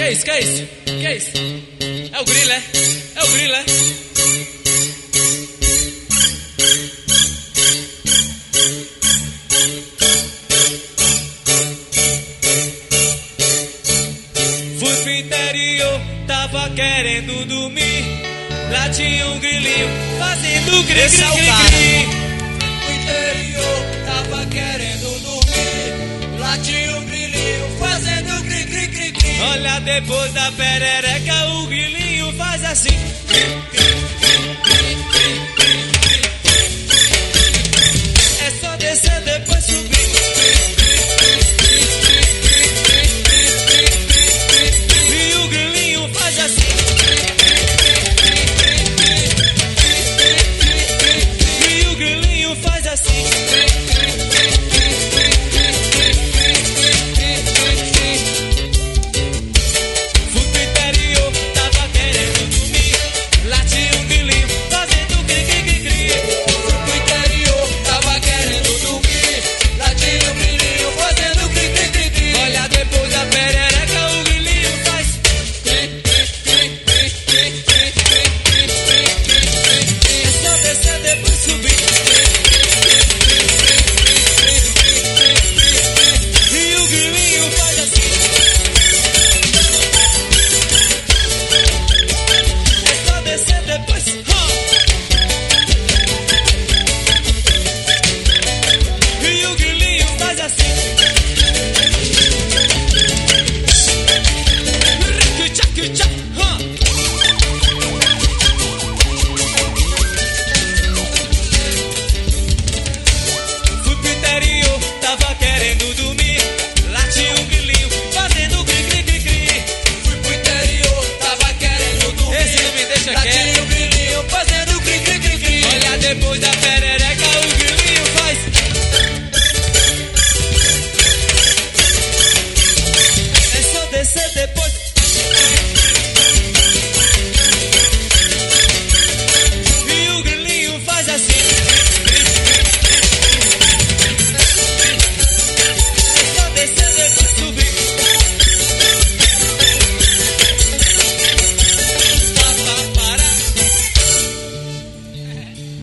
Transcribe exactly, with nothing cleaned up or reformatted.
é isso? Que é isso? Que é isso? É o grilo, é? É o grilo, é? Fui pro interior, tava querendo dormir. Lá tinha um grilinho fazendo gri, gri, gri, gri. No interior, tava querendo dormir. Lá tinha um grilinho fazendo gri, gri, gri, gri. Olha, depois da perereca o grilinho faz assim. É só descer, depois subir. E o grilinho faz assim. E o grilinho faz assim. Fui pro interior, tava querendo dormir. Lá tinha um grilinho fazendo gri, gri, gri, gri. Fui pro interior, tava querendo dormir. Lá tinha um grilinho fazendo gri, gri, gri, gri. Olha, depois da perereca o grilinho faz. É só descer, depois subir. E o grilinho faz assim. É só descer, depois. E o grilinho faz assim. Tchac-tchac, huh. Fui pro interior, tava querendo dormir. Lá tinha um grilinho fazendo gri, gri, gri, gri. Fui pro interior, tava querendo dormir. Esse não me deixa Lá quieto. tinha um grilinho fazendo gri, gri, gri, gri. Olha, depois da perereca